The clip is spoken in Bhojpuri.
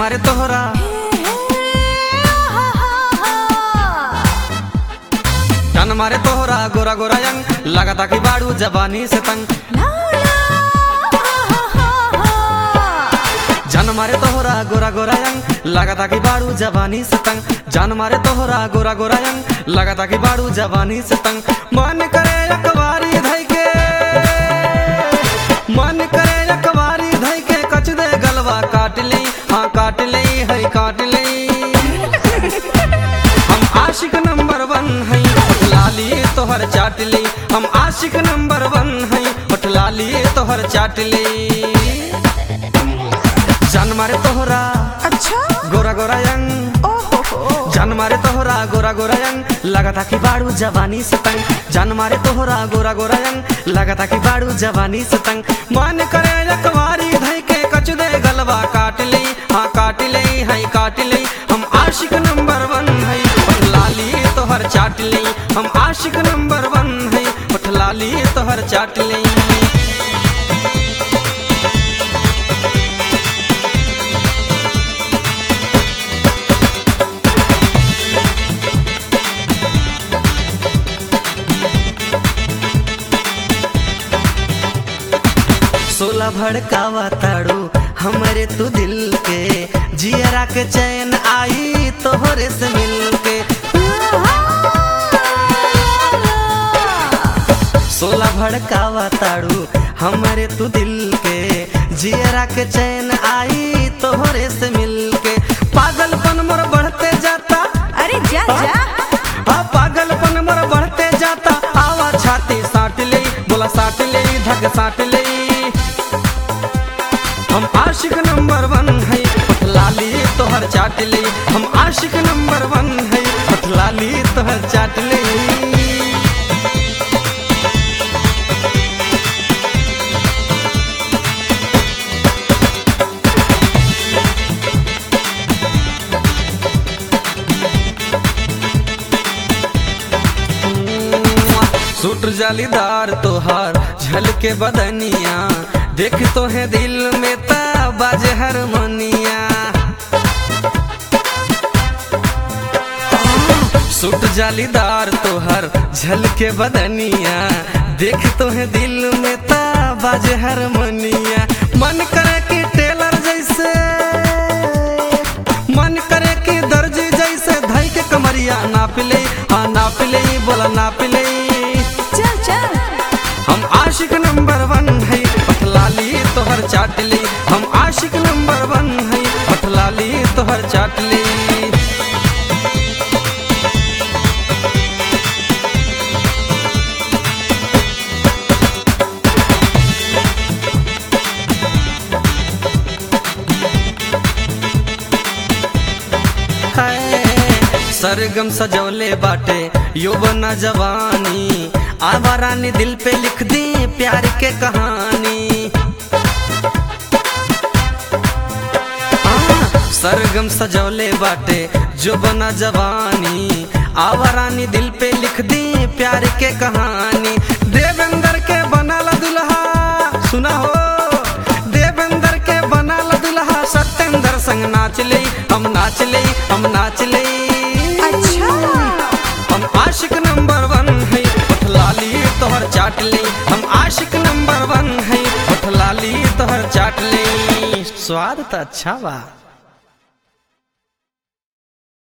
मारे तोहरा जान मारे तोहरा गोरा गोरा यंग लगाता कि बाड़ू जवानी से तंग जान मारे तोहरा गोरा गोरा यंग लगाता कि बाड़ू जवानी से तंग जान मारे तोहरा गोरा गोरा यंग लगाता कि बाड़ू जवानी से तंग मन करे अकबारी धई के मन करे अकबारी धई के कच दे गलवा काट ले हाँ काट ले है काट ले हम आशिक नंबर 1 है लाली तोहर चाट ले हम आशिक नंबर 1 है उठ लाली तोहर चाट ले जान मारे तोहरा अच्छा गोरा गोरा यंग जान मारे तोहरा गोरा गोरा यंग लगाता कि बाड़ू जवानी से तंग जान मारे तोहरा गोरा गोरा यंग लगाता कि बाड़ू जवानी से तंग मन करे अकबारी धई के कच दे गलवा काट ले हाँ काट ले है काट ले हम आशिक नंबर 1 है उठ लाली तोहर चाट ले हम आशिक नंबर 1 है उठ लाली तोहर चाट ले सोला भड़कावा ताड़ू हमरे तू दिल के जियरा के चैन आई तोहरे से मिल के सोला भड़कावा ताड़ू हमरे तू दिल के जियरा के चैन आई तोहरे से मिल के पागलपन मोर बढ़ते जाता अरे जा जा हाँ पागलपन मोर बढ़ते जाता आवा छाती साट ले बोला साट ले धक साट ले हम आशिक नंबर 1 है उठ लाली तोहर चाट ले हम आशिक नंबर 1 है उठ लाली तोहर चाट ले सूट जालीदार तोहार झलके बदनिया देख तो है दिल में बाजे हारमोनिया सूट जालीदार तोहर झलके बदनिया देख तो है दिल में बाजे हारमोनिया मन करे कि टेलर जैसे मन करे कि दर्जी जैसे धई के कमरिया नाप ले हाँ नाप ले बोला नाप ले चल चल हम आशिक नंबर 1 है उठ लाली तोहर चाट ले हम आशिक नंबर 1 है उठ लाली तोहर चाट ले सरगम सजौले बाटे यौवना जवानी आवारा ने दिल पे लिख दी प्यार के कहानी सरगम सजौले बाटे जो बना जवानी आवारा ने दिल पे लिख दी प्यार के कहानी देवेंद्र के बनाला दुल्हा सुना हो देवेंद्र के बनाला दुल्हा सत्येंद्र संग नाच ले हम नाच ले हम नाच ले अच्छा हम आशिक नंबर 1 है उठ लाली तोहर चाट ले हम आशिक नंबर 1 है उठ लाली तोहर चाट ले स्वाद तो अच्छा बा।